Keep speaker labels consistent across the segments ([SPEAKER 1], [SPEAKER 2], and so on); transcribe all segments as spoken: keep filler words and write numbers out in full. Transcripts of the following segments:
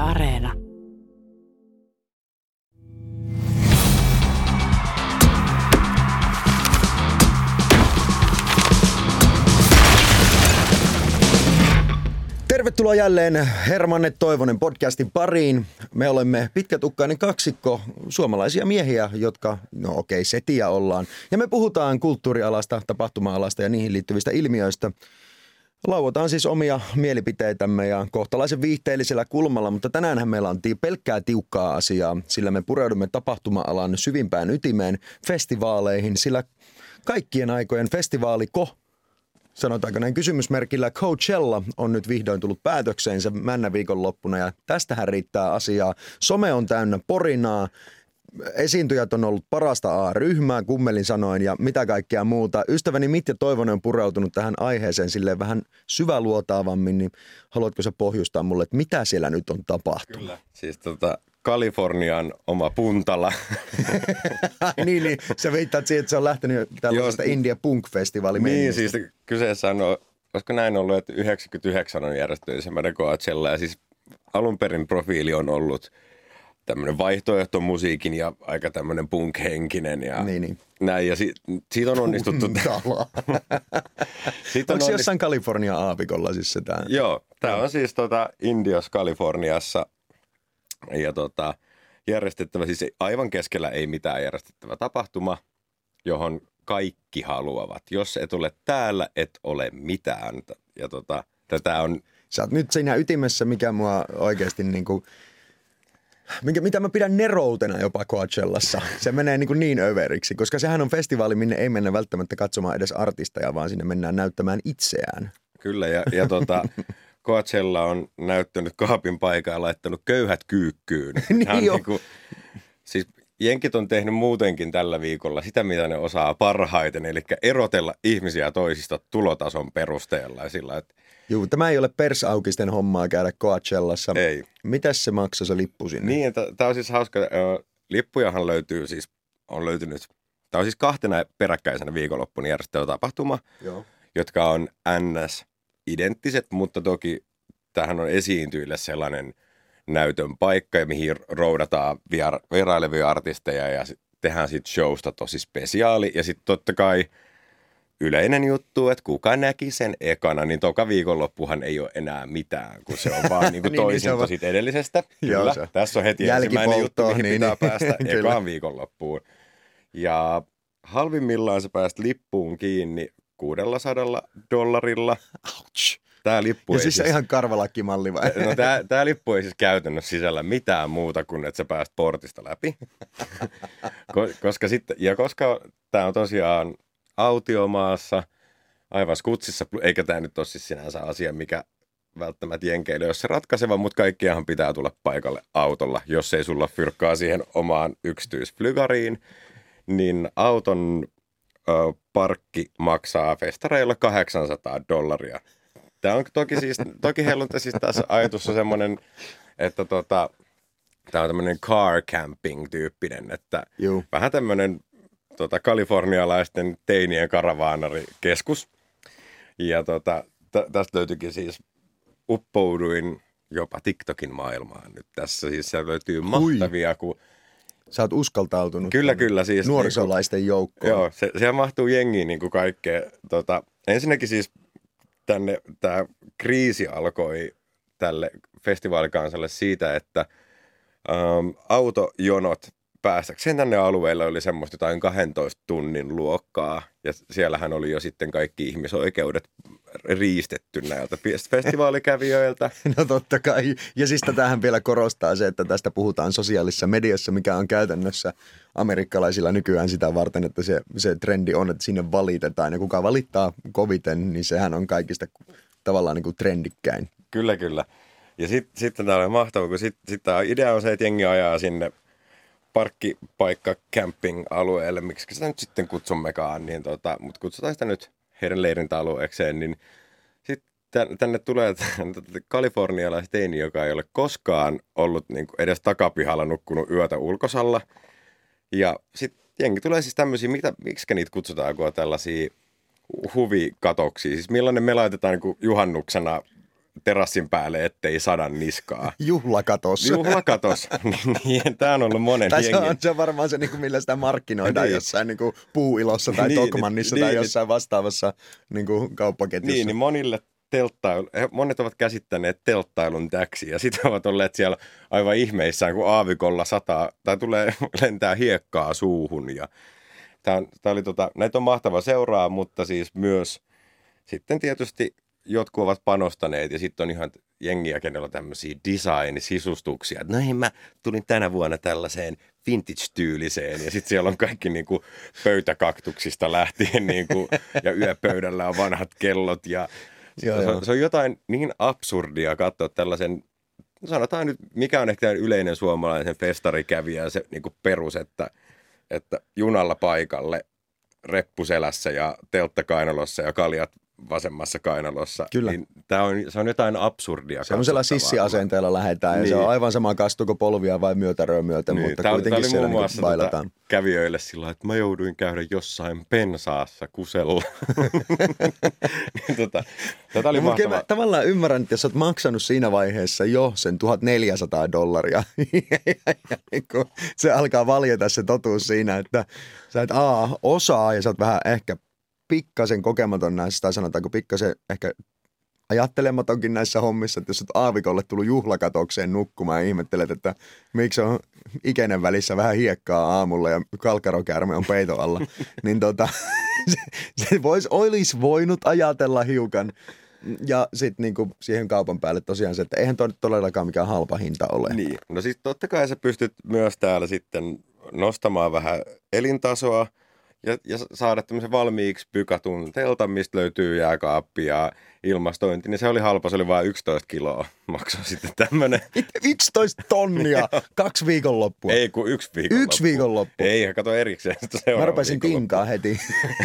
[SPEAKER 1] Areena.
[SPEAKER 2] Tervetuloa jälleen Hermanne Toivonen podcastin pariin. Me olemme pitkätukkainen kaksikko suomalaisia miehiä, jotka, no okei, setiä ollaan. Ja me puhutaan kulttuurialasta, tapahtuma-alasta ja niihin liittyvistä ilmiöistä. Lauotaan siis omia mielipiteitämme ja kohtalaisen viihteellisellä kulmalla, mutta tänäänhän meillä on pelkkää tiukkaa asiaa, sillä me pureudumme tapahtuma-alan syvimpään ytimeen, festivaaleihin, sillä kaikkien aikojen festivaaliko, sanotaanko näin kysymysmerkillä, Coachella on nyt vihdoin tullut päätökseensä männä viikonloppuna ja tästähän riittää asiaa. Some on täynnä porinaa, esiintyjät on ollut parasta A-ryhmää, kummelin sanoin, ja mitä kaikkea muuta. Ystäväni Mitja Toivonen on pureutunut tähän aiheeseen silleen vähän syväluotaavammin, niin haluatko sä pohjustaa mulle, että mitä siellä nyt on tapahtunut?
[SPEAKER 3] Kyllä, siis tota Kalifornian oma Puntala.
[SPEAKER 2] niin, niin, sä viittaat siihen, että se on lähtenyt tällaisesta India Punk-festivaali.
[SPEAKER 3] Niin, siis kyseessä on, olisiko näin ollut, että yhdeksänkymmentäyhdeksän on järjestetty ensimmäinen Coachella, ja siis alun perin profiili on ollut tämmöinen vaihtoehtomusiikin ja aika tämmöinen punk-henkinen ja
[SPEAKER 2] niin, niin.
[SPEAKER 3] näin. Ja si- siitä on onnistuttu.
[SPEAKER 2] Onko se jossain Kalifornian aavikolla siis se tää?
[SPEAKER 3] Joo, tää on siis tota Indiassa, Kaliforniassa ja tota järjestettävä, siis aivan keskellä ei mitään järjestettävä tapahtuma, johon kaikki haluavat. Jos et ole täällä, et ole mitään. Ja tota, tätä on...
[SPEAKER 2] Sä oot nyt siinä ytimessä, mikä mua oikeasti niinku... Minkä, mitä mä pidän neroutena jopa Coachellassa. Se menee niin, kuin niin överiksi, koska sehän on festivaali, minne ei mennä välttämättä katsomaan edes artisteja, vaan sinne mennään näyttämään itseään.
[SPEAKER 3] Kyllä, ja, ja tota, Coachella on näyttänyt kaapin paikan ja laittanut köyhät kyykkyyn.
[SPEAKER 2] niin jo.
[SPEAKER 3] Niin kuin, siis jenkit on tehnyt muutenkin tällä viikolla sitä, mitä ne osaa parhaiten, eli erotella ihmisiä toisista tulotason perusteella. Sillä, että
[SPEAKER 2] Juu, tämä ei ole persaukisten hommaa käydä Coachellassa.
[SPEAKER 3] Ei.
[SPEAKER 2] Mitäs se maksoi se lippu sinne?
[SPEAKER 3] Niin, tämä on siis hauska. Lippujahan löytyy siis, on löytynyt, tämä on siis kahtena peräkkäisenä viikonloppuna järjestetty tapahtuma,
[SPEAKER 2] Joo.
[SPEAKER 3] jotka on ns. Identtiset, mutta toki tämähän on esiintyjille sellainen näytön paikka, mihin roudataan viera- vierailevia artisteja ja sit tehdään siitä showsta tosi spesiaali. Ja sitten totta kai yleinen juttu, että kuka näki sen ekana, niin toka viikonloppuhan ei ole enää mitään, kun se on vaan niinku
[SPEAKER 2] niin,
[SPEAKER 3] toisinto
[SPEAKER 2] niin
[SPEAKER 3] siitä edellisestä. Kyllä,
[SPEAKER 2] Joo, se.
[SPEAKER 3] Tässä on heti ensimmäinen juttu, mihin
[SPEAKER 2] niin,
[SPEAKER 3] pitää
[SPEAKER 2] niin.
[SPEAKER 3] päästä ekaan viikonloppuun. Ja halvimmillaan sä pääst lippuun kiinni kuusisataa dollarilla.
[SPEAKER 2] Ouch.
[SPEAKER 3] Tää lippu
[SPEAKER 2] ja
[SPEAKER 3] ei
[SPEAKER 2] siis se
[SPEAKER 3] siis...
[SPEAKER 2] ihan karvalakkimalli vai?
[SPEAKER 3] No tää, tää lippu ei siis käytännössä sisällä mitään muuta kuin, että sä pääst portista läpi. koska sitten, ja koska tää on tosiaan autiomaassa, aivan skutsissa, eikä tämä nyt ole siis sinänsä asia, mikä välttämättä jenkeille ole se ratkaiseva, mutta kaikkiahan pitää tulla paikalle autolla. Jos ei sulla fyrkkaa siihen omaan yksityisflygariin, niin auton ö, parkki maksaa festareilla kahdeksansataa dollaria. Tämä on toki siis, toki heillä on siis tässä ajatus on semmoinen, että tota, tämä on tämmöinen car camping tyyppinen, että
[SPEAKER 2] Juu.
[SPEAKER 3] vähän tämmöinen tota, kalifornialaisten teinien karavaanarikeskus. Ja tota, t- tästä löytyykin siis, uppouduin jopa TikTokin maailmaan nyt tässä. Siis siellä löytyy mahtavia, kun...
[SPEAKER 2] Sä oot uskaltautunut.
[SPEAKER 3] Kyllä, kyllä. Siis
[SPEAKER 2] nuorisolaisten
[SPEAKER 3] niin
[SPEAKER 2] joukkoon.
[SPEAKER 3] Joo, se, siellä mahtuu jengiin niin kuin kaikkea. Tota, ensinnäkin siis tänne tämä kriisi alkoi tälle festivaalikansalle siitä, että äm, autojonot päästäkseen tänne alueelle oli semmoista jotain kahdentoista tunnin luokkaa. Ja siellähän oli jo sitten kaikki ihmisoikeudet riistetty näiltä festivaalikävijöiltä.
[SPEAKER 2] No totta kai. Ja siis tätähän vielä korostaa se, että tästä puhutaan sosiaalisessa mediassa, mikä on käytännössä amerikkalaisilla nykyään sitä varten, että se, se trendi on, että sinne valitetaan. Ja kuka valittaa koviten, niin sehän on kaikista tavallaan niin kuin trendikkäin.
[SPEAKER 3] Kyllä, kyllä. Ja sitten sit tämä on mahtavaa, kun sitten sit tämä idea on se, että jengi ajaa sinne parkkipaikka camping-alueelle, miksi sitä nyt sitten kutsummekaan, niin tota, mutta kutsutaan sitä nyt heidän leirintäalueekseen, niin sitten tänne tulee kalifornialaisteini, joka ei ole koskaan ollut niin kuin edes takapihalla nukkunut yötä ulkosalla. Ja sitten jengi tulee siis tämmöisiä, mitä, miksi niitä kutsutaan, kun on tällaisia huvikatoksia. Siis millainen me laitetaan niin kuin juhannuksena terassin päälle, ettei sada niskaa.
[SPEAKER 2] Juhlakatos.
[SPEAKER 3] Juhlakatos. Niin, tämä on ollut monen
[SPEAKER 2] tai se
[SPEAKER 3] jengin.
[SPEAKER 2] on, se on varmaan se, niin millä sitä markkinoidaan
[SPEAKER 3] niin.
[SPEAKER 2] jossain niin kuin Puuilossa tai
[SPEAKER 3] niin,
[SPEAKER 2] Tokmannissa
[SPEAKER 3] niin,
[SPEAKER 2] tai jossain vastaavassa niin kuin kauppaketjussa.
[SPEAKER 3] Niin, niin monille telttailu, monet ovat käsittäneet telttailun täksi ja sitten ovat olleet siellä aivan ihmeissään, kun aavikolla sataa tai tulee lentää hiekkaa suuhun. Ja tämä, on, tämä oli tota, näitä on mahtava seuraa, mutta siis myös sitten tietysti jotkut ovat panostaneet ja sitten on ihan jengiä, kenellä on tämmöisiä design-sisustuksia. No hei, mä tulin tänä vuonna tällaiseen vintage-tyyliseen ja sitten siellä on kaikki niinku pöytäkaktuksista lähtien niinku, ja yöpöydällä on vanhat kellot ja Joo, se, on, se on jotain niin absurdia katsoa tällaisen, sanotaan nyt, mikä on ehkä yleinen suomalaisen festarikävijä, se niin kuin perus, että, että junalla paikalle, reppuselässä ja telttakainalossa ja kaljat vasemmassa kainalossa.
[SPEAKER 2] Kyllä.
[SPEAKER 3] Niin tää on, se on jotain absurdia.
[SPEAKER 2] Semmoisella sissiasenteella lähdetään niin. Ja se on aivan sama kastuko polvia vai myötäröä myöten, niin. mutta tää, kuitenkin tää siellä niin bailataan.
[SPEAKER 3] Tota kävijöille sillä että mä jouduin käydä jossain pensaassa kusella. niin, tota, tätä oli no, mahtavaa.
[SPEAKER 2] Mä tavallaan ymmärrän, että jos olet maksanut siinä vaiheessa jo sen tuhatneljäsataa dollaria, ja niin se alkaa valjeta se totuus siinä, että sä et a, osaa ja sä oot vähän ehkä pikkasen kokematon näissä, tai sanotaanko pikkasen ehkä ajattelematonkin näissä hommissa, että jos olet aavikolle tullut juhlakatokseen nukkumaan ja ihmettelet, että miksi on ikäinen välissä vähän hiekkaa aamulla ja kalkkarokäärme on peiton alla, niin tota, se, se vois, olisi voinut ajatella hiukan. Ja sitten niinku siihen kaupan päälle tosiaan se, että eihän toi todellakaan mikään halpa hinta ole.
[SPEAKER 3] Niin, no siis totta kai sä pystyt myös täällä sitten nostamaan vähän elintasoa, Ja, ja saada tämmöisen valmiiksi pykatun teltan, mistä löytyy jääkaappi ja ilmastointi, niin se oli halpa, se oli vain yksitoista kiloa maksoi sitten tämmöinen.
[SPEAKER 2] yksitoista tonnia, kaksi viikonloppua.
[SPEAKER 3] Ei kun yksi viikonloppu.
[SPEAKER 2] Yksi viikonloppu.
[SPEAKER 3] Ei, kato erikseen sitä seuraava.
[SPEAKER 2] Mä rupesin tinkaa heti.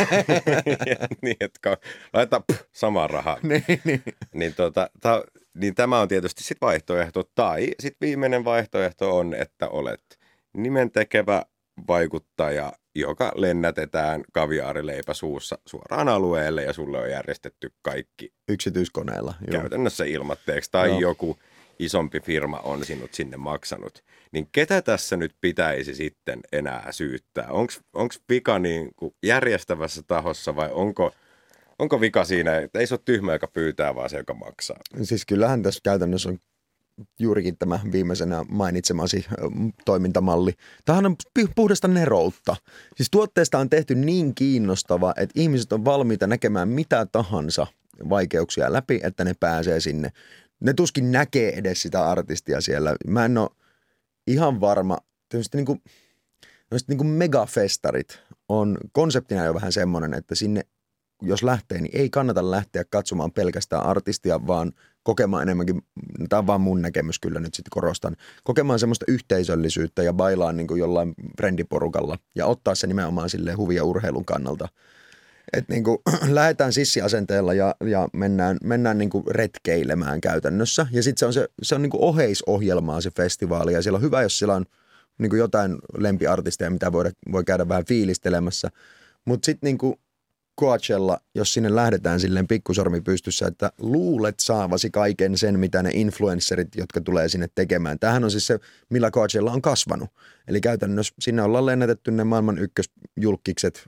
[SPEAKER 3] niin, että laitetaan pff, samaa rahaa.
[SPEAKER 2] niin, niin.
[SPEAKER 3] Niin, tota, ta, niin tämä on tietysti sitten vaihtoehto. Tai sitten viimeinen vaihtoehto on, että olet nimentekevä vaikuttaja, joka lennätetään kaviaarileipä suussa suoraan alueelle ja sulle on järjestetty kaikki
[SPEAKER 2] yksityiskoneella. Joo.
[SPEAKER 3] Käytännössä ilmatteeksi tai joo. Joku isompi firma on sinut sinne maksanut. Niin ketä tässä nyt pitäisi sitten enää syyttää? Onko vika niin kuin järjestävässä tahossa vai onko, onko vika siinä, että ei se ole tyhmä, joka pyytää, vaan se, joka maksaa?
[SPEAKER 2] Siis kyllähän tässä käytännössä on juurikin tämä viimeisenä mainitsemasi toimintamalli. Tämähän on puhdasta neroutta. Siis tuotteesta on tehty niin kiinnostava, että ihmiset on valmiita näkemään mitä tahansa vaikeuksia läpi, että ne pääsee sinne. Ne tuskin näkee edes sitä artistia siellä. Mä en ole ihan varma. Tietysti niin kuin, niin kuin megafestarit on konseptina jo vähän semmoinen, että sinne jos lähtee, niin ei kannata lähteä katsomaan pelkästään artistia, vaan kokemaan enemmänkin, tämä on vaan mun näkemys kyllä nyt sitten korostan, kokemaan semmoista yhteisöllisyyttä ja bailaan niin kuin jollain frendiporukalla ja ottaa se nimenomaan silleen huvia urheilun kannalta. Että niin kuin lähdetään sissiasenteella ja, ja mennään, mennään niin kuin retkeilemään käytännössä ja sitten se on, se, se on niin kuin oheisohjelmaa se festivaali ja siellä on hyvä, jos siellä on niin kuin jotain lempiartisteja, mitä voi, voi käydä vähän fiilistelemässä, mutta sitten niin kuin Coachella, jos sinne lähdetään silleen pikkusormi pystyssä, että luulet saavasi kaiken sen, mitä ne influencerit, jotka tulee sinne tekemään. Tämähän on siis se, millä Coachella on kasvanut. Eli käytännössä sinne ollaan lennätetty ne maailman ykkösjulkkikset,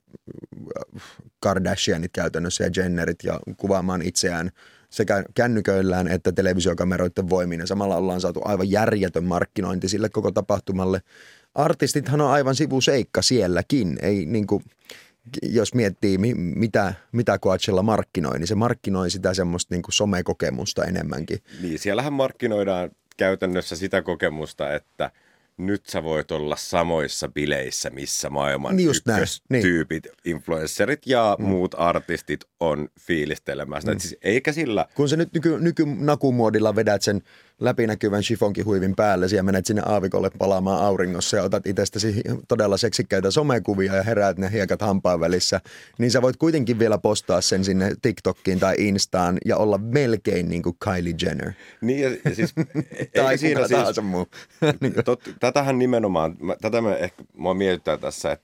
[SPEAKER 2] Kardashianit käytännössä ja Jennerit ja kuvaamaan itseään sekä kännyköillään että televisiokameroiden voimin. Ja samalla ollaan saatu aivan järjetön markkinointi sille koko tapahtumalle. Artistithan on aivan sivuseikka sielläkin, ei niinku... Jos miettii, mitä, mitä Coachella markkinoi, niin se markkinoi sitä semmoista niin kuin somekokemusta enemmänkin.
[SPEAKER 3] Niin, siellähän markkinoidaan käytännössä sitä kokemusta, että nyt sä voit olla samoissa bileissä, missä maailman niin ykköstyypit, niin. Influencerit ja mm. muut artistit on fiilistelemässä. Mm. Siis eikä sillä...
[SPEAKER 2] Kun sä nyt nyky, nykynakumuodilla vedät sen läpinäkyvän chifonkihuivin päälle ja menet sinne aavikolle palaamaan auringossa ja otat itsestäsi todella seksikkäitä somekuvia ja heräät ne hiekat hampaan välissä, niin sä voit kuitenkin vielä postaa sen sinne TikTokkiin tai Instaan ja olla melkein niin kuin Kylie Jenner.
[SPEAKER 3] Niin ja siis...
[SPEAKER 2] tai kuka tahansa muu.
[SPEAKER 3] Tot, tätähän nimenomaan, tätä me ehkä mua mietitään tässä, että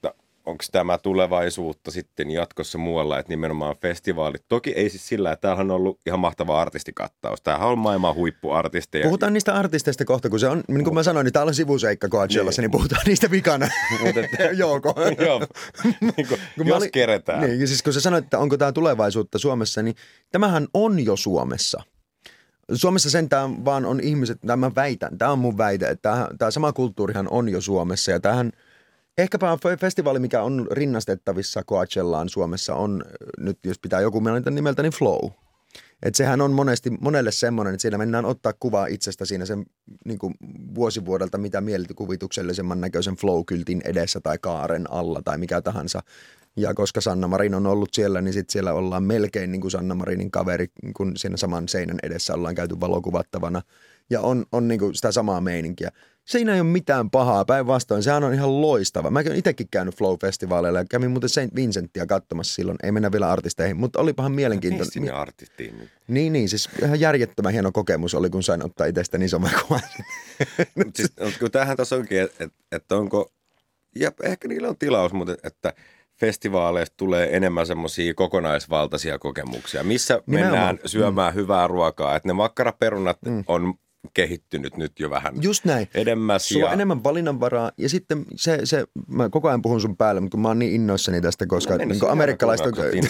[SPEAKER 3] onko tämä tulevaisuutta sitten jatkossa muualla, että nimenomaan festivaalit. Toki ei siis sillä, että tämähän on ollut ihan mahtava artistikattaus. Tämähän on maailman huippuartisteja.
[SPEAKER 2] Puhutaan niistä artisteista kohta, kun se on, niin kuin mä sanoin, niin täällä on sivuseikka Coachellassa, niin. niin puhutaan niistä vikana. Jouko.
[SPEAKER 3] Joo, niin kuin, jos oli, keretään.
[SPEAKER 2] Niin, siis kun sä sanoit, että onko tämä tulevaisuutta Suomessa, niin tämähän on jo Suomessa. Suomessa sentään vaan on ihmiset, tämä mä väitän, tämä on mun väite, että tämä sama kulttuurihan on jo Suomessa ja tämähän ehkäpä festivaali, mikä on rinnastettavissa Coachellaan Suomessa on, nyt jos pitää joku mainita nimeltä, niin Flow. Että sehän on monesti, monelle semmoinen, että siinä mennään ottaa kuvaa itsestä siinä sen niin kuin vuosivuodelta, mitä mielikuvituksellisemman näköisen Flow-kyltin edessä tai kaaren alla tai mikä tahansa. Ja koska Sanna Marin on ollut siellä, niin sitten siellä ollaan melkein niin kuin Sanna Marinin kaveri, kun siinä saman seinän edessä ollaan käyty valokuvattavana. Ja on, on niin kuin sitä samaa meininkiä. Siinä ei ole mitään pahaa, päinvastoin. Sehän on ihan loistava. Mä oon itsekin käynyt Flow-festivaaleilla ja kävin muuten Saint Vincentia katsomassa silloin. Ei mennä vielä artisteihin, mutta olipahan mielenkiintoinen.
[SPEAKER 3] Sinne artistiin?
[SPEAKER 2] Niin, niin. Siis ihan järjettömän hieno kokemus oli, kun sain ottaa itsestäni isomman kuvan.
[SPEAKER 3] Siis, kun tämähän tässä onkin, että et, et onko, ja ehkä niillä on tilaus, mutta että festivaaleista tulee enemmän semmoisia kokonaisvaltaisia kokemuksia, missä nimenomaan mennään syömään mm. hyvää ruokaa. Että ne makkaraperunat mm. on kehittynyt nyt jo vähän
[SPEAKER 2] just näin.
[SPEAKER 3] Edemmäs.
[SPEAKER 2] Sulla
[SPEAKER 3] ja...
[SPEAKER 2] on enemmän valinnanvaraa ja sitten se, se, mä koko ajan puhun sun päälle, mutta kun mä oon niin innoissani tästä, koska niin amerikkalaiset on...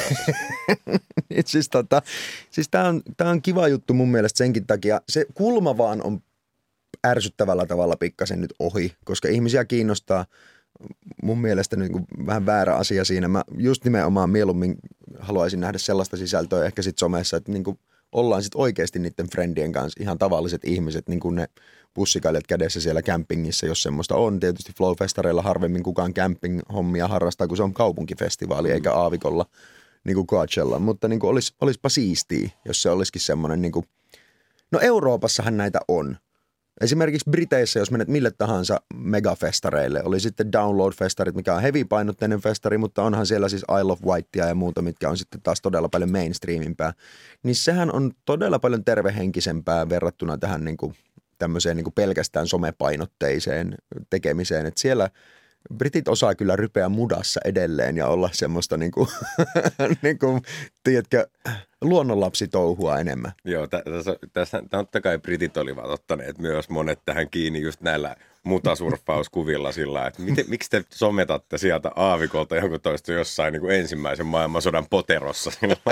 [SPEAKER 2] siis tota, siis tää on, tää on kiva juttu mun mielestä senkin takia. Se kulma vaan on ärsyttävällä tavalla pikkasen nyt ohi, koska ihmisiä kiinnostaa mun mielestä niin kuin vähän väärä asia siinä. Mä just nimenomaan mieluummin haluaisin nähdä sellaista sisältöä ehkä sit somessa, että niin kuin ollaan sitten oikeasti niiden friendien kanssa ihan tavalliset ihmiset, niin kuin ne bussikailijat kädessä siellä campingissa, jos semmoista on. Tietysti Flow-festareilla harvemmin kukaan camping-hommia harrastaa, kun se on kaupunkifestivaali, eikä aavikolla niin kuin Coachella. Mutta niin kuin olis, olispa siistiä, jos se olisikin semmoinen, niin kuin... no Euroopassahan näitä on. Esimerkiksi Briteissä, jos menet mille tahansa megafestareille, oli sitten Download-festarit, mikä on heavy-painotteinen festari, mutta onhan siellä siis Isle of Wightia ja muuta, mitkä on sitten taas todella paljon mainstreamimpää. Niin sehän on todella paljon tervehenkisempää verrattuna tähän niin kuin tämmöiseen niin kuin pelkästään somepainotteiseen tekemiseen. Että siellä britit osaa kyllä rypeä mudassa edelleen ja olla semmoista niin kuin, niin kuin tiedätkö, luonnonlapsitouhua enemmän.
[SPEAKER 3] Joo, tässä, tässä totta kai britit olivat ottaneet myös monet tähän kiinni just näillä mutasurffauskuvilla sillä, että miten, miksi te sometatte sieltä aavikolta joku toista jossain niin kuin ensimmäisen maailmansodan poterossa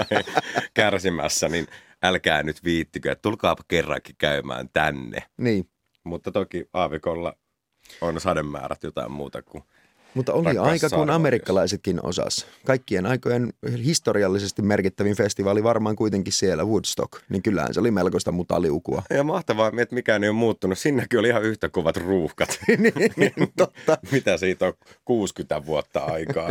[SPEAKER 3] kärsimässä, niin älkää nyt viittikö, että tulkaapa kerrankin käymään tänne.
[SPEAKER 2] Niin.
[SPEAKER 3] Mutta toki aavikolla on sademäärät jotain muuta kuin
[SPEAKER 2] mutta oli aika, kun amerikkalaisetkin osas. Kaikkien aikojen historiallisesti merkittävin festivaali varmaan kuitenkin siellä Woodstock. Niin kyllähän se oli melkoista mutaliukua.
[SPEAKER 3] Ja mahtavaa, että mikään ei ole muuttunut. Sinnekin oli ihan yhtä kovat ruuhkat.
[SPEAKER 2] niin, totta.
[SPEAKER 3] Mitä siitä on kuusikymmentä vuotta aikaa?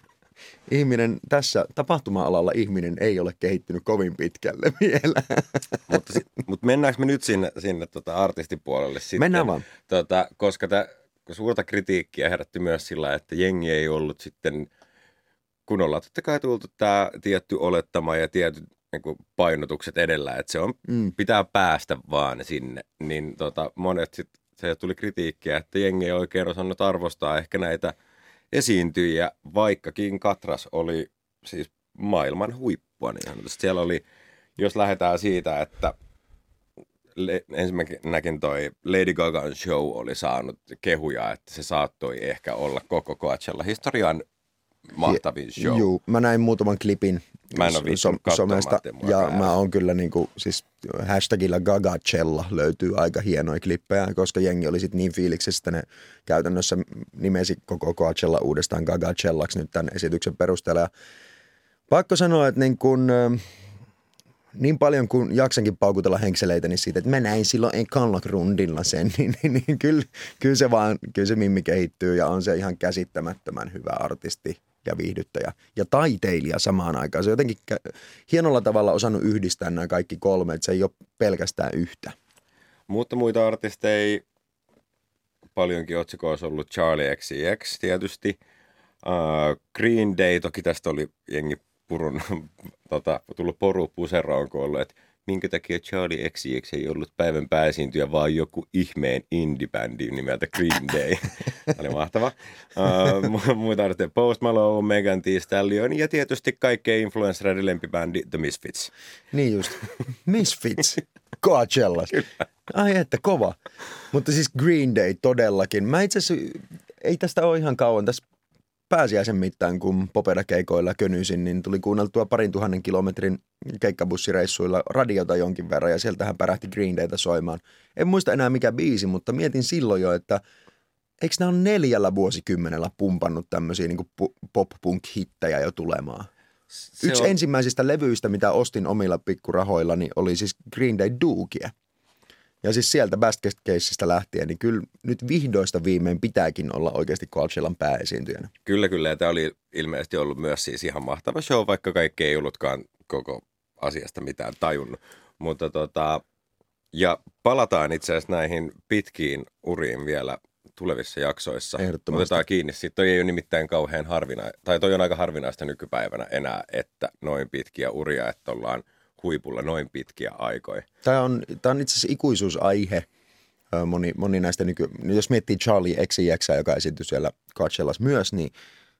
[SPEAKER 2] Ihminen tässä tapahtuma-alalla ihminen ei ole kehittynyt kovin pitkälle vielä.
[SPEAKER 3] mutta, mutta mennäänkö me nyt sinne, sinne tota artistipuolelle sitten?
[SPEAKER 2] Mennään vaan.
[SPEAKER 3] Tota, koska tämä... Suurta kritiikkiä herätti myös sillä, että jengi ei ollut sitten, kun ollaan totta kai tultu tämä tietty olettama ja tietyt niin kuin painotukset edellä, että se on, mm. pitää päästä vaan sinne, niin tota, monet sitten, se tuli kritiikkiä, että jengi ei oikein osannut arvostaa ehkä näitä esiintyjiä, vaikkakin Katras oli siis maailman huippua, niin siellä oli, jos lähdetään siitä, että ensimmäisenäkin toi Lady Gagan show oli saanut kehuja, että se saattoi ehkä olla koko Coachella historian mahtavin show.
[SPEAKER 2] Juu, mä näin muutaman klipin
[SPEAKER 3] mä en ole
[SPEAKER 2] som- somesta ja ääräs. Mä oon kyllä niinku, siis hashtagilla Gagachella löytyy aika hienoja klippejä, koska jengi oli sit niin fiiliksessä, ne käytännössä nimesi koko Coachella uudestaan Gagachellaksi nyt tämän esityksen perusteella. Ja pakko sanoa, että niin kun... Niin paljon kuin jaksankin paukutella henkseleitä niin siitä, että mä näin silloin Enkanlak-rundilla sen, niin, niin, niin kyllä, kyllä, se vaan, kyllä se Mimmi kehittyy ja on se ihan käsittämättömän hyvä artisti ja viihdyttäjä ja taiteilija samaan aikaan. Se on jotenkin hienolla tavalla osannut yhdistää nämä kaikki kolme, että se ei ole pelkästään yhtä.
[SPEAKER 3] Mutta muita artisteja, paljonkin otsikoissa ollut Charlie X C X tietysti. Uh, Green Day, toki tästä oli jengi purun, tota, tullut poru puseroon, kun ollut, että minkä takia Charlie X C X ei ollut päivän pääesiintyjä, vaan joku ihmeen indie-bändi nimeltä Green Day. Oli mahtava. Uh, muita arvoja Post Malone, Megan Thee Stallion ja tietysti kaikkein influenssereiden lempibändi The Misfits.
[SPEAKER 2] Niin just. Misfits. Coachella. Ai että, kova. Mutta siis Green Day todellakin. Mä itse asiassa, ei tästä ole ihan kauan. Tässä pääsiäisen mittaan, kun Popeda-keikoilla könyisin, niin tuli kuunneltua parin tuhannen kilometrin keikkabussireissuilla radiota jonkin verran, ja sieltähän pärähti Green Daytä soimaan. En muista enää mikä biisi, mutta mietin silloin jo, että eikö nämä on neljällä vuosikymmenellä pumpannut tämmöisiä niin pop-punk-hittejä jo tulemaan? Se Yksi on... ensimmäisistä levyistä, mitä ostin omilla pikkurahoillani, oli siis Green Day Dookie. Ja siis sieltä Basket Caseista lähtien, niin kyllä nyt vihdoista viimein pitääkin olla oikeasti Coachellan pääesiintyjänä.
[SPEAKER 3] Kyllä, kyllä. Ja tämä oli ilmeisesti ollut myös siis ihan mahtava show, vaikka kaikki ei ollutkaan koko asiasta mitään tajunnut. Mutta tota, ja palataan itse asiassa näihin pitkiin uriin vielä tulevissa jaksoissa. Otetaan kiinni. Sitten toi ei ole nimittäin kauhean harvinaista, tai toi on aika harvinaista nykypäivänä enää, että noin pitkiä uria, että ollaan huipulla noin pitkiä aikoja. Tämä
[SPEAKER 2] on, tämä on itse asiassa ikuisuusaihe. Moni, moni näistä nyky... Jos miettii Charlie X C X, joka esiintyi siellä Coachellassa myös, niin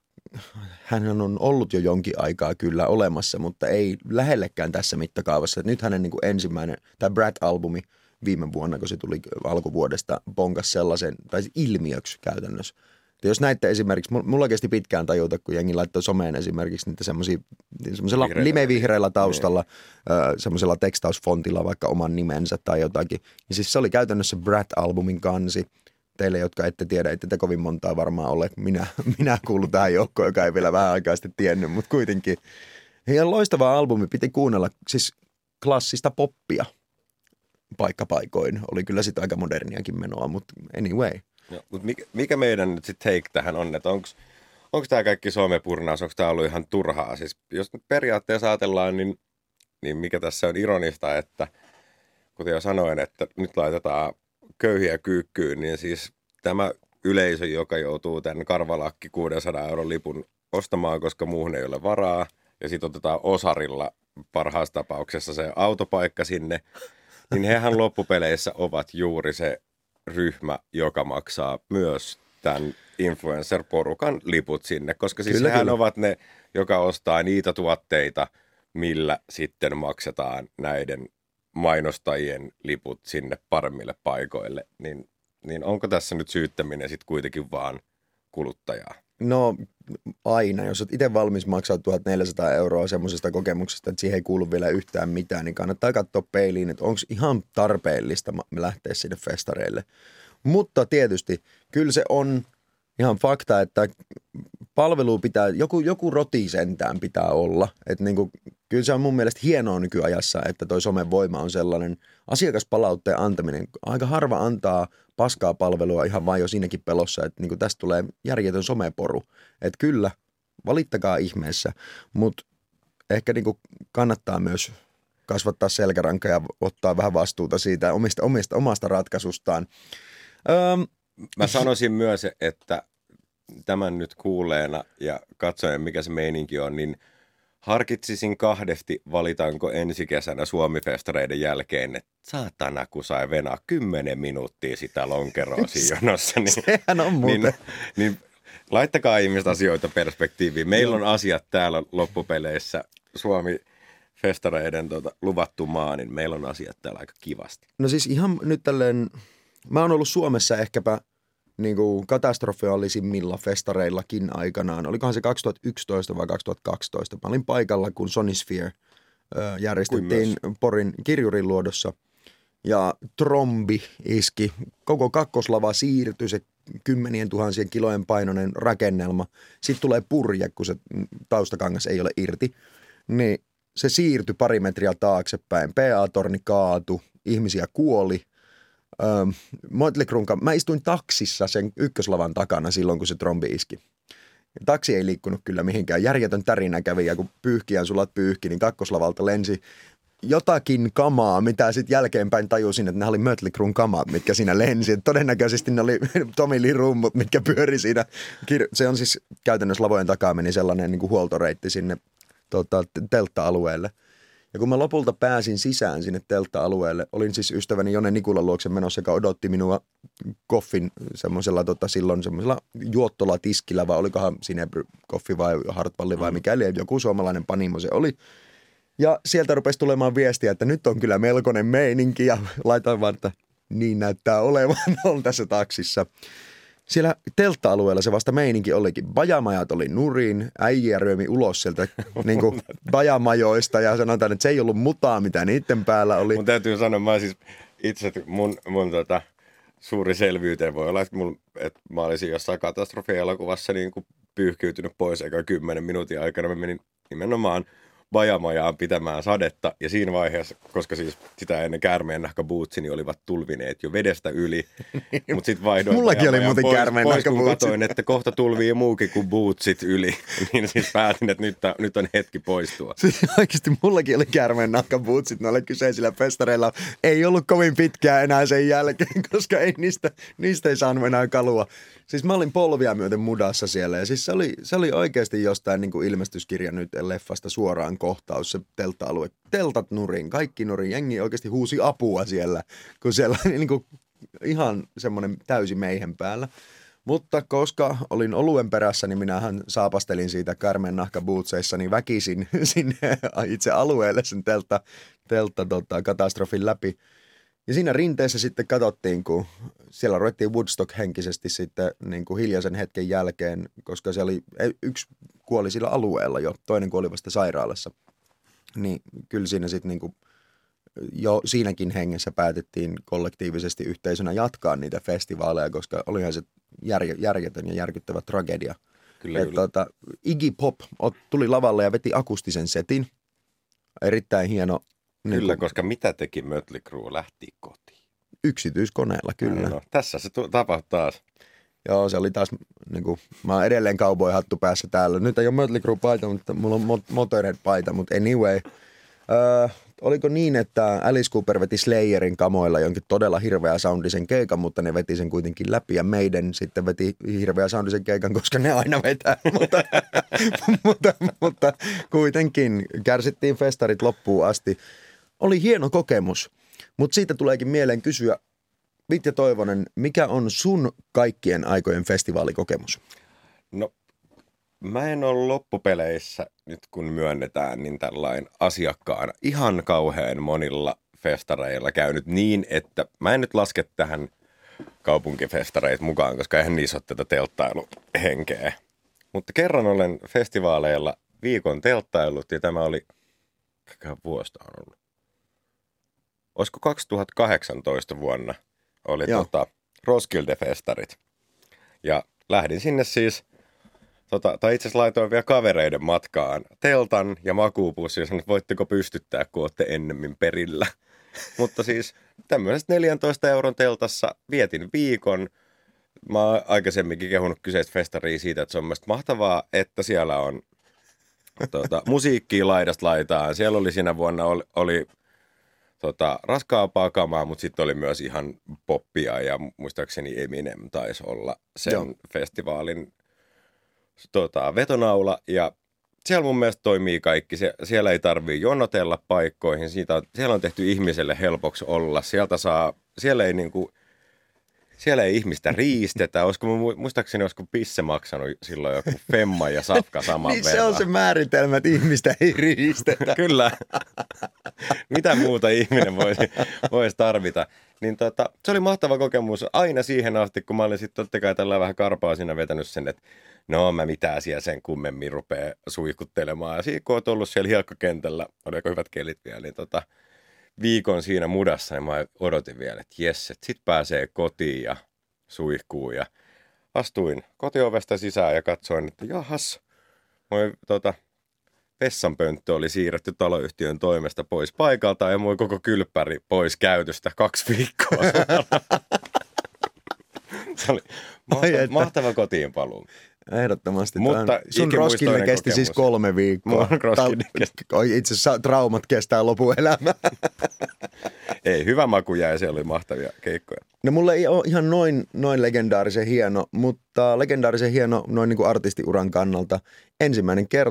[SPEAKER 2] hän on ollut jo jonkin aikaa kyllä olemassa, mutta ei lähellekään tässä mittakaavassa. Nyt hänen niin kuin ensimmäinen, tämä Brat-albumi viime vuonna, kun se tuli alkuvuodesta, bongas sellaisen, tai ilmiöksi käytännössä. Ja jos näitte esimerkiksi, mulla kesti pitkään tajuta, kun jengi laittoi someen esimerkiksi niitä semmoisia, semmoisella limevihreällä taustalla, äh, semmoisella tekstausfontilla vaikka oman nimensä tai jotakin. Ja siis se oli käytännössä Brat-albumin kansi. Teille, jotka ette tiedä, ette te kovin montaa varmaan ole. Minä, minä kuulun tähän joukkoon, joka ei vielä vähän aikaa sitten tiennyt, mutta kuitenkin. Ja loistava albumi, piti kuunnella siis klassista poppia paikkapaikoin. Oli kyllä sitten aika moderniakin menoa, mutta anyway.
[SPEAKER 3] No, mutta mikä, mikä meidän nyt sitten take tähän on, että onko tämä kaikki somepurnaus, onko tämä ollut ihan turhaa? Siis jos nyt periaatteessa ajatellaan, niin, niin mikä tässä on ironista, että kuten jo sanoin, että nyt laitetaan köyhiä kyykkyyn, niin siis tämä yleisö, joka joutuu tämän karvalakki kuudensadan euron lipun ostamaan, koska muuhun ei ole varaa, ja sitten otetaan osarilla parhaassa tapauksessa se autopaikka sinne, niin hehän loppupeleissä ovat juuri se ryhmä, joka maksaa myös tämän influencer-porukan liput sinne, koska siis kyllä, hehän kyllä. ovat ne, joka ostaa niitä tuotteita, millä sitten maksetaan näiden mainostajien liput sinne paremmille paikoille, niin, niin onko tässä nyt syyttäminen sitten kuitenkin vaan kuluttajaa?
[SPEAKER 2] No aina, jos olet itse valmis maksaa tuhatneljäsataa euroa semmoisesta kokemuksesta, että siihen ei kuulu vielä yhtään mitään, niin kannattaa katsoa peiliin, että onko ihan tarpeellista lähteä sinne festareille. Mutta tietysti kyllä se on ihan fakta, että palvelu pitää, joku, joku roti sentään pitää olla. Että niin kuin, kyllä se on mun mielestä hienoa nykyajassa, että toi somen voima on sellainen asiakaspalautteen antaminen. Aika harva antaa paskaa palvelua ihan vain jo siinäkin pelossa, että niin kuin tästä tulee järjetön someporu. Että kyllä, valittakaa ihmeessä, mutta ehkä niin kuin kannattaa myös kasvattaa selkärankaa ja ottaa vähän vastuuta siitä omista, omista, omasta ratkaisustaan. Öm,
[SPEAKER 3] Mä sanoisin myös, että tämän nyt kuuleena ja katsoen, mikä se meininki on, niin harkitsisin kahdesti, valitanko ensi kesänä Suomi-festareiden jälkeen, että saatana, kun sai venaa kymmenen minuuttia sitä lonkeroa siinä jonossa. Niin,
[SPEAKER 2] Sehän on muuten.
[SPEAKER 3] Niin, niin laittakaa ihmistä asioita perspektiiviin. Meillä on asiat täällä loppupeleissä Suomi-festareiden tota, luvattu maa, niin meillä on asiat täällä aika kivasti.
[SPEAKER 2] No siis ihan nyt tälleen, mä oon ollut Suomessa ehkäpä niin kuin katastrofaalisimmilla festareillakin aikanaan. Olikohan se kaksituhattayksitoista vai kaksituhattakaksitoista? Mä olin paikalla, kun Sonisphere äh, järjestettiin Porin Kirjurin luodossa. Ja trombi iski. Koko kakkoslava siirtyi, se kymmenien tuhansien kilojen painoinen rakennelma. Sitten tulee purje, kun se taustakangas ei ole irti. Niin se siirtyi pari metriä taaksepäin. P A-torni kaatui, ihmisiä kuoli. Ähm, Motley Cruen, mä istuin taksissa sen ykköslavan takana silloin, kun se trombi iski. Taksi ei liikkunut kyllä mihinkään. Järjetön tärinä kävi, ja kun pyyhkiään sulat pyyhki, niin kakkoslavalta lensi jotakin kamaa, mitä sitten jälkeenpäin tajusin, että nämä oli Motley Cruen kamat, mitkä siinä lensi. Et todennäköisesti ne oli Tommy Lee rummut, mitkä pyöri siinä. Se on siis käytännössä lavojen takaa meni sellainen niin kuin huoltoreitti sinne tota, teltta-alueelle. Ja kun mä lopulta pääsin sisään sinne teltta-alueelle, olin siis ystäväni Jone Nikulan luokse menossa, joka odotti minua koffin semmoisella tota, silloin semmoisella juottolatiskillä, vai olikohan Sinebry koffi vai Hartwalli vai mikäli, joku suomalainen panimo se oli. Ja sieltä rupesi tulemaan viestiä, että nyt on kyllä melkoinen meininki ja laitoin vaan, että niin näyttää olevan, on tässä taksissa. Siellä teltta-alueella se vasta meininki olikin. Bajamajat oli nurin, äijä ryömi ulos sieltä niin kuin bajamajoista ja sanotaan, että se ei ollut mutaa, mitä niiden päällä oli.
[SPEAKER 3] Mun täytyy sanoa, mä siis itse, mun, mun tota, suuri selvyyteen voi olla, että, mun, että mä olisin jossain katastrofielokuvassa niin kuin pyyhkiytynyt pois eikä kymmenen minuutin aikana. Mä menin nimenomaan bajamajaan pitämään sadetta ja siinä vaiheessa, koska siis sitä ennen käärmeennahkabootsi, niin olivat tulvineet jo vedestä yli. Mutta sitten vaihdoin
[SPEAKER 2] Mullakin oli muuten käärmeennahkabootsi.
[SPEAKER 3] Katoin, että kohta tulvii muukin kuin bootsit yli. Niin siis päätin, että nyt, nyt on hetki poistua.
[SPEAKER 2] Siis oikeasti mullakin oli käärmeennahkabootsit noilla kyseisillä festareilla. Ei ollut kovin pitkään enää sen jälkeen, koska ei niistä, niistä ei saanut enää kalua. Siis mä olin polvia myöten mudassa siellä ja siis se oli, se oli oikeasti jostain niin kuin ilmestyskirja nyt leffasta suoraan kohtaus, se teltta-alue. Teltat nurin, kaikki nurin, jengi oikeasti huusi apua siellä, kun siellä oli niin kuin ihan semmoinen täysi meihen päällä. Mutta koska olin oluen perässä, niin minähän saapastelin siitä käärmeennahkabootseissani väkisin sinne itse alueelle sen teltta, teltta tota, katastrofin läpi. Ja siinä rinteessä sitten katsottiin, kun siellä ruvettiin Woodstock-henkisesti sitten niin kuin hiljaisen hetken jälkeen, koska se oli, yksi kuoli sillä alueella jo, toinen kuoli vasta sairaalassa. Niin kyllä siinä sitten niin kuin jo siinäkin hengessä päätettiin kollektiivisesti yhteisönä jatkaa niitä festivaaleja, koska olihan se järj- järjetön ja järkyttävä tragedia.
[SPEAKER 3] Kyllä,
[SPEAKER 2] Et,
[SPEAKER 3] kyllä.
[SPEAKER 2] Tota, Iggy Pop tuli lavalle ja veti akustisen setin. Erittäin hieno.
[SPEAKER 3] Kyllä,
[SPEAKER 2] niin kuin,
[SPEAKER 3] koska mitä teki Mötley Crüe? Lähti kotiin.
[SPEAKER 2] Yksityiskoneella, kyllä.
[SPEAKER 3] No, tässä se tu- tapahtui taas.
[SPEAKER 2] Joo, se oli taas, niin kuin, mä oon edelleen cowboy-hattu päässä täällä. Nyt ei ole Mötley Crüe-paita, mutta mulla on Motorhead-paita, mutta anyway. Öö, oliko niin, että Alice Cooper veti Slayerin kamoilla jonkin todella hirveä soundisen keikan, mutta ne veti sen kuitenkin läpi ja meidän sitten veti hirveä soundisen keikan, koska ne aina vetää. mutta, mutta, mutta kuitenkin kärsittiin festarit loppuun asti. Oli hieno kokemus, mutta siitä tuleekin mieleen kysyä, Vitja Toivonen, mikä on sun kaikkien aikojen festivaalikokemus?
[SPEAKER 3] No, mä en ole loppupeleissä, nyt kun myönnetään, niin tällainen asiakkaana ihan kauhean monilla festareilla käynyt niin, että mä en nyt laske tähän kaupunkifestareita mukaan, koska eihän niissä ole tätä telttailuhenkeä. Mutta kerran olen festivaaleilla viikon telttailut ja tämä oli, mikä vuosta on ollut? Olisiko kaksituhattakahdeksantoista vuonna oli tota, Roskilde-festarit. Ja lähdin sinne siis, tota, tai itse asiassa laitoin vielä kavereiden matkaan teltan ja makuupussi ja sanoin, että voitteko pystyttää, kun olette ennemmin perillä. Mutta siis tämmöisestä neljäntoista euron teltassa vietin viikon. Mä oon aikaisemminkin kehunut kyseistä festaria siitä, että se on mielestäni mahtavaa, että siellä on tota, musiikkia laidasta laitaan. Siellä oli siinä vuonna, oli, oli tota, raskaampaa kamaa, mutta sitten oli myös ihan poppia ja muistaakseni Eminem taisi olla sen Joo. festivaalin tota, vetonaula. Ja siellä mun mielestä toimii kaikki. Se, siellä ei tarvitse jonotella paikkoihin. Siitä on, siellä on tehty ihmiselle helpoksi olla. Sieltä saa, siellä ei niinku, siellä ei ihmistä riistetä. Olisiko, muistaakseni olisiko Pisse maksanut silloin joku femma ja safka saman
[SPEAKER 2] niin
[SPEAKER 3] verran.
[SPEAKER 2] Se on se määritelmä, että ihmistä ei riistetä.
[SPEAKER 3] Kyllä. Mitä muuta ihminen voisi, voisi tarvita. Niin tota, se oli mahtava kokemus aina siihen asti, kun mä olin sitten totta kai tällä vähän karpaa siinä vetänyt sen, että no mä mitään siellä sen kummemmin rupeaa suihkuttelemaan. Ja siinä kun oot ollut siellä hiekkakentällä, oli aika hyvät kelit vielä, niin tota, viikon siinä mudassa, niin mä odotin vielä, että jes, että sit pääsee kotiin ja suihkuu. Ja astuin kotiovesta sisään ja katsoin, että jahas, moi tota, vessanpönttö oli siirretty taloyhtiön toimesta pois paikalta ja moi koko kylppäri pois käytöstä kaksi viikkoa. Se oli mahtava, mahtava kotiinpaluu.
[SPEAKER 2] Ehdottomasti.
[SPEAKER 3] Mutta
[SPEAKER 2] sun Roskilde kesti
[SPEAKER 3] kokemus.
[SPEAKER 2] Siis kolme viikkoa. Ta- itse asiassa traumat kestää lopuelämää.
[SPEAKER 3] Ei, hyvä maku jäi, se oli mahtavia keikkoja.
[SPEAKER 2] No mulle ei ole ihan noin, noin legendaarisen hieno, mutta legendaarisen hieno noin niin kuin artistiuran kannalta. Ensimmäinen kerta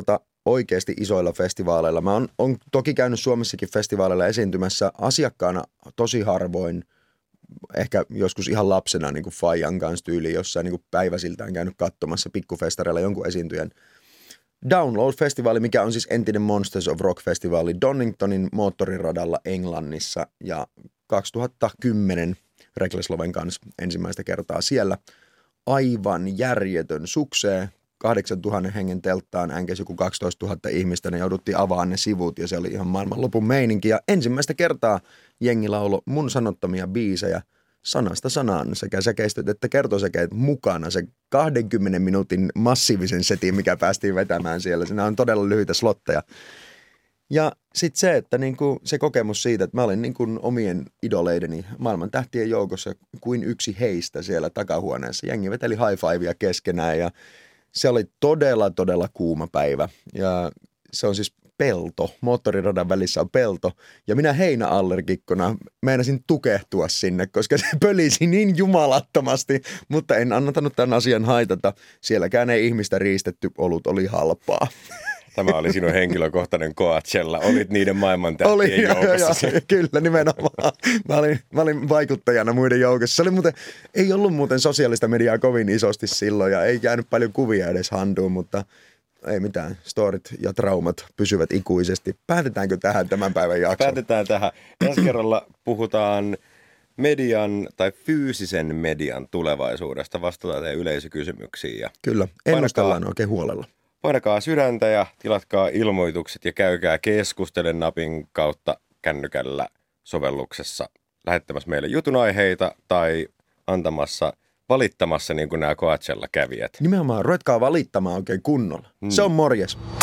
[SPEAKER 2] oikeasti isoilla festivaaleilla. Mä oon, oon toki käynyt Suomessakin festivaaleilla esiintymässä asiakkaana tosi harvoin, ehkä joskus ihan lapsena niin kuin Fajan kanssa tyyliin jossain niin kuin päiväsiltään käynyt katsomassa pikkufestareilla jonkun esiintyjän. Download-festivaali, mikä on siis entinen Monsters of Rock-festivaali Doningtonin moottoriradalla Englannissa ja kaksituhattakymmenen Reckless Loven kanssa ensimmäistä kertaa siellä. Aivan järjetön suksee. kahdeksantuhatta hengen telttaan änkäsi joku kaksitoistatuhatta ihmistä, ne jouduttiin avaamaan ne sivut ja se oli ihan maailmanlopun meininki. Ja ensimmäistä kertaa jengi laulo mun sanottamia biisejä sanasta sanaan sekä säkeistöt että kertosäkeet mukana. Se kahdenkymmenen minuutin massiivisen setin, mikä päästiin vetämään siellä. Siinä on todella lyhyitä slotteja. Ja sitten se, että niinku se kokemus siitä, että mä olin niinku omien idoleideni maailman tähtien joukossa kuin yksi heistä siellä takahuoneessa. Jengi veteli high fivea keskenään ja se oli todella, todella kuuma päivä. Ja se on siis pelto. Moottoriradan välissä on pelto. Ja minä heinäallergikkona meinasin tukehtua sinne, koska se pölisi niin jumalattomasti, mutta en antanut tämän asian haitata. Sielläkään ei ihmistä riistetty, olut oli halpaa.
[SPEAKER 3] Tämä oli sinun henkilökohtainen Coachella. Olit niiden maailman tähtien
[SPEAKER 2] oli,
[SPEAKER 3] joukossa.
[SPEAKER 2] Jo, jo, kyllä, nimenomaan. Mä olin, mä olin vaikuttajana muiden joukossa. Se oli muuten, ei ollut muuten sosiaalista mediaa kovin isosti silloin ja ei jäänyt paljon kuvia edes handuun, mutta ei mitään. Storit ja traumat pysyvät ikuisesti. Päätetäänkö tähän tämän päivän jakson?
[SPEAKER 3] Päätetään tähän. Ensi kerralla puhutaan median tai fyysisen median tulevaisuudesta. Vastataan teidän yleisökysymyksiin. Ja
[SPEAKER 2] kyllä, ennustellaan oikein huolella.
[SPEAKER 3] Painakaa sydäntä ja tilatkaa ilmoitukset ja käykää keskustelen napin kautta kännykällä sovelluksessa lähettämässä meille jutun aiheita tai antamassa, valittamassa niin kuin nämä Coachella kävijät.
[SPEAKER 2] Nimenomaan, ruvetkaa valittamaan oikein kunnolla. Hmm. Se on morjes.